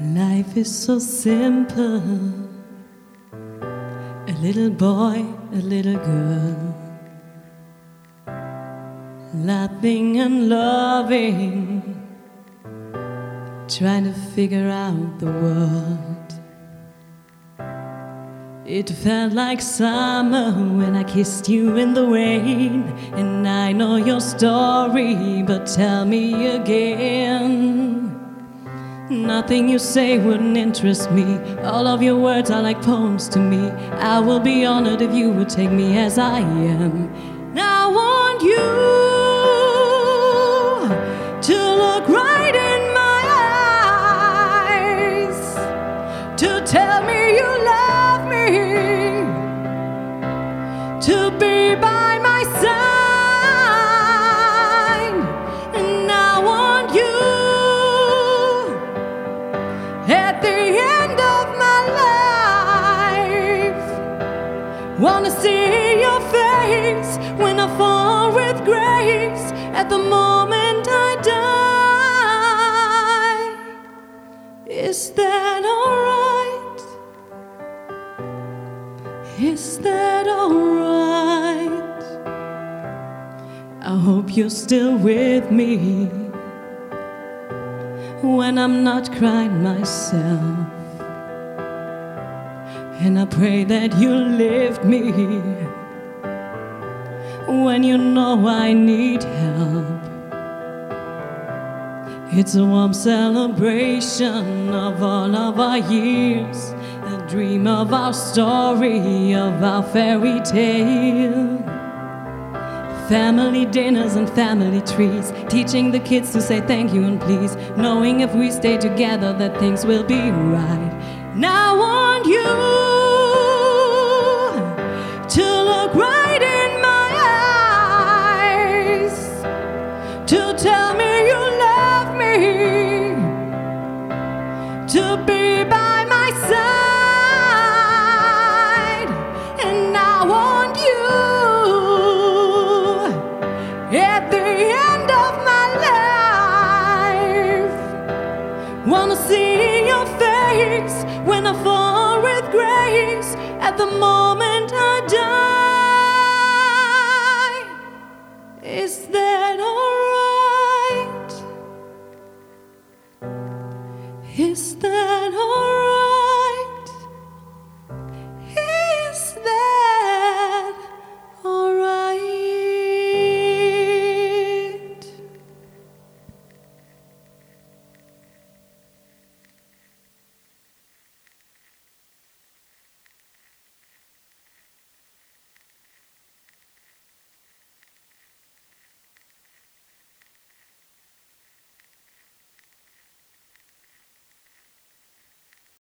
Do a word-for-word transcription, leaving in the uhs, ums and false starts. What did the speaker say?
Life is so simple. A little boy, a little girl, laughing and loving, trying to figure out the world. It felt like summer when I kissed you in the rain. And I know your story, but tell me again. Nothing you say wouldn't interest me. All of your words are like poems to me. I will be honored if you would take me as I am. Now I want you to look right in my eyes, to tell me you love me, to be by my side. And I want you at the end of my life. Wanna see your face when I fall with grace. At the moment I die, is that alright? Is that alright? I hope you're still with me when I'm not crying myself. And I pray that you lift me when you know I need help. It's a warm celebration of all of our years, a dream of our story, of our fairy tale. Family dinners and family trees, teaching the kids to say thank you and please, knowing if we stay together that things will be right. Now I want you to look right in my eyes, to tell me you love me, to be by my side. And I want you at the end of my life. Wanna see your face when I fall with grace. At the moment